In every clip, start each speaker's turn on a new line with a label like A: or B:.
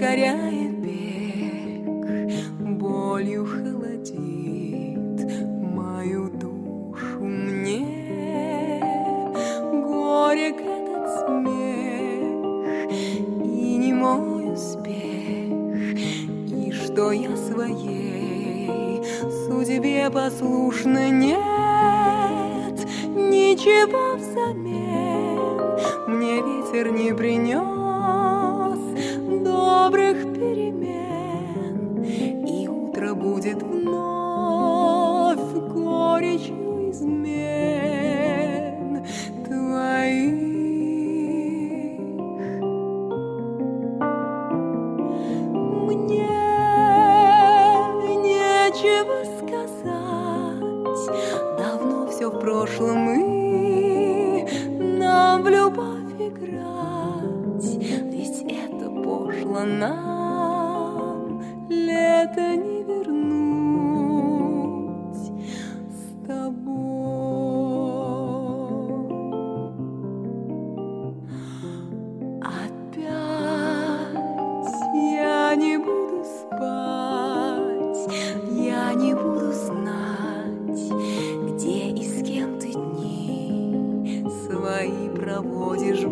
A: ускоряя бег, болью холодит мою душу мне. Горек этот смех и не мой успех, и что я своей судьбе послушна. Нет, ничего взамен мне ветер не принес добрых перемен, и утро будет вновь горечью измен твоих. Мне нечего сказать, давно все в прошлом, и нам в любовь играть, ведь это пошло, нам лето не вернуть с тобой. Опять я не буду спать, я не буду знать, где и с кем ты дни свои проводишь.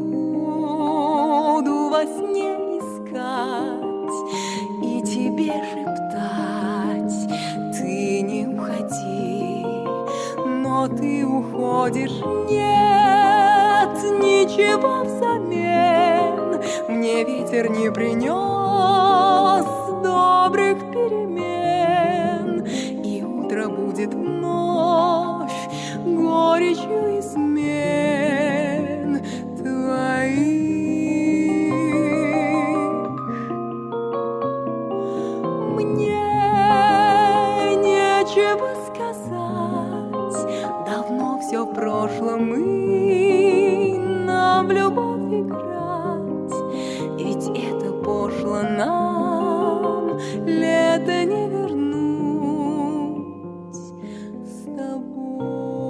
A: Буду во сне искать и тебе шептать: ты не уходи, но ты уходишь. Нет, ничего взамен мне ветер не принес добрых перемен, и утро будет вновь горечью измен твоих. Мне нечего сказать, давно все в прошлом, и нам в любовь играть, ведь это пошло, нам лето не вернуть с тобой.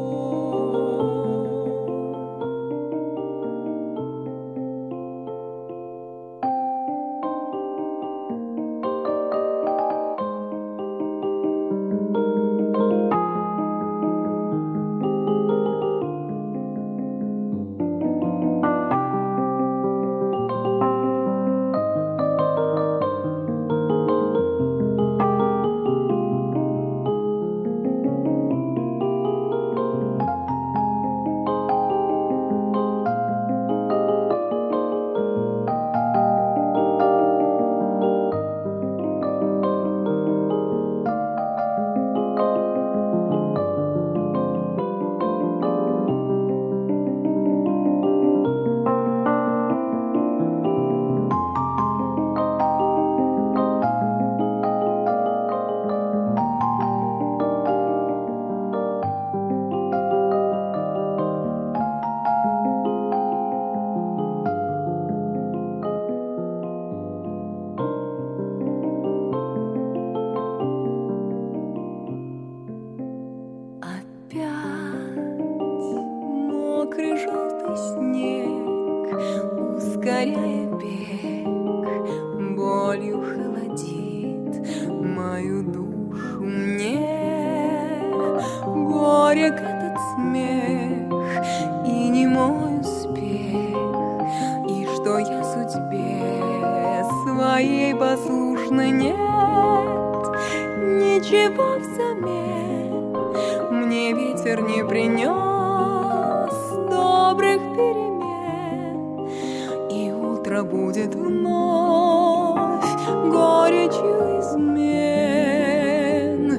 A: Мокрый желтый снег, ускоряя бег, болью холодит мою душу мне. Горек этот смех и не мой успех, и что я судьбе своей послушна. Нет, ничего взамен мне ветер не принес добрых перемен, и утро будет вновь горечью измен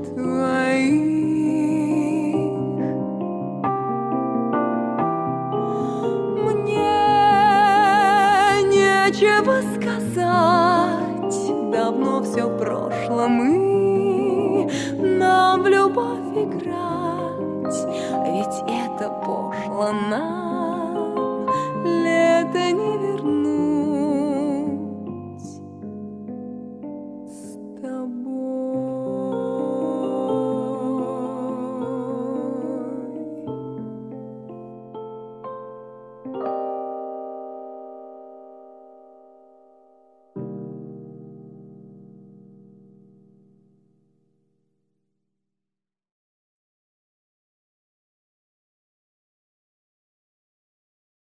A: твоих. Мне нечего сказать, давно все в прошлом, и нам в любовь играть, ведь это пошло, нам